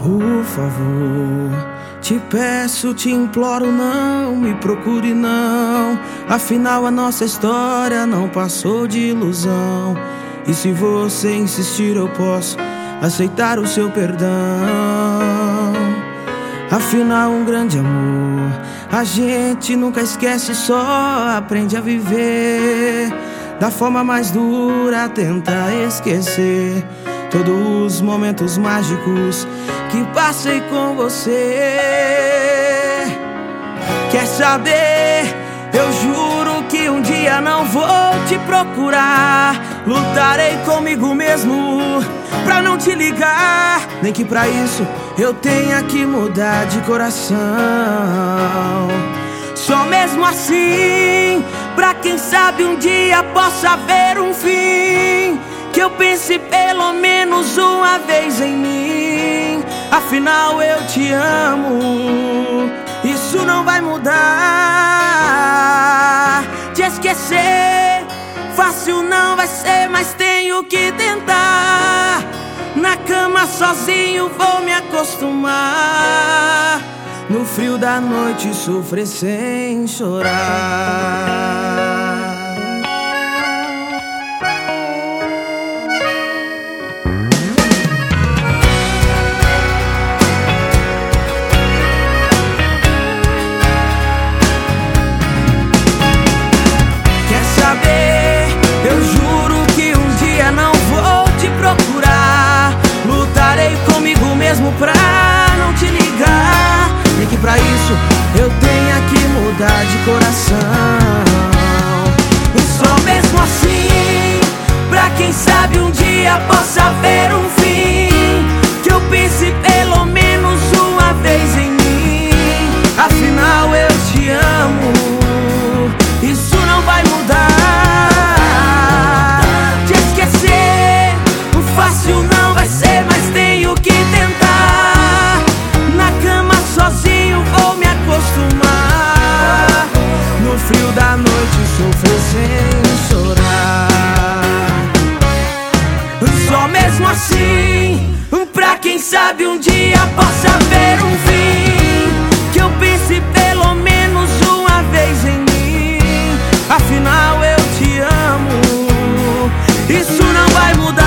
Por favor, te peço, te imploro, não me procure não. Afinal a nossa história não passou de ilusão. E se você insistir eu posso aceitar o seu perdão. Afinal um grande amor a gente nunca esquece, só aprende a viver. Da forma mais dura tenta esquecer todos os momentos mágicos que passei com você. Quer saber? Eu juro que um dia não vou te procurar. Lutarei comigo mesmo pra não te ligar, nem que pra isso eu tenha que mudar de coração. Só mesmo assim, pra quem sabe um dia possa haver um fim, que eu pense pelo menos uma vez em mim. Afinal eu te amo, isso não vai mudar. Te esquecer fácil não vai ser, mas tenho que tentar. Na cama sozinho vou me acostumar. No frio da noite sofrer sem chorar. Eu juro que um dia não vou te procurar. Lutarei comigo mesmo pra não te ligar, nem que pra isso eu tenha que mudar de coração. Só mesmo assim, pra quem sabe um dia possa haver um fim, que eu pense pelo menos uma vez em mim. Afinal eu te amo, isso não vai mudar. Fácil não vai ser, mas tenho que tentar. Na cama sozinho vou me acostumar. No frio da noite sofrer sem chorar. Só mesmo assim, pra quem sabe um dia possa haver um fim, que eu pense pelo menos uma vez em mim. Afinal eu te amo, isso não vai mudar.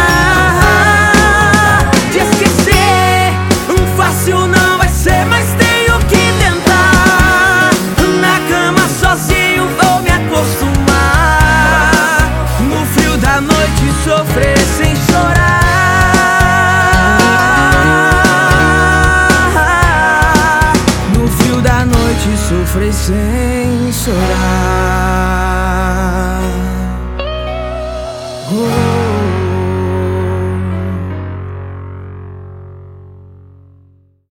Fácil não vai ser, mas tenho que tentar. Na cama sozinho vou me acostumar. No frio da noite sofrer sem chorar. No frio da noite sofrer sem chorar.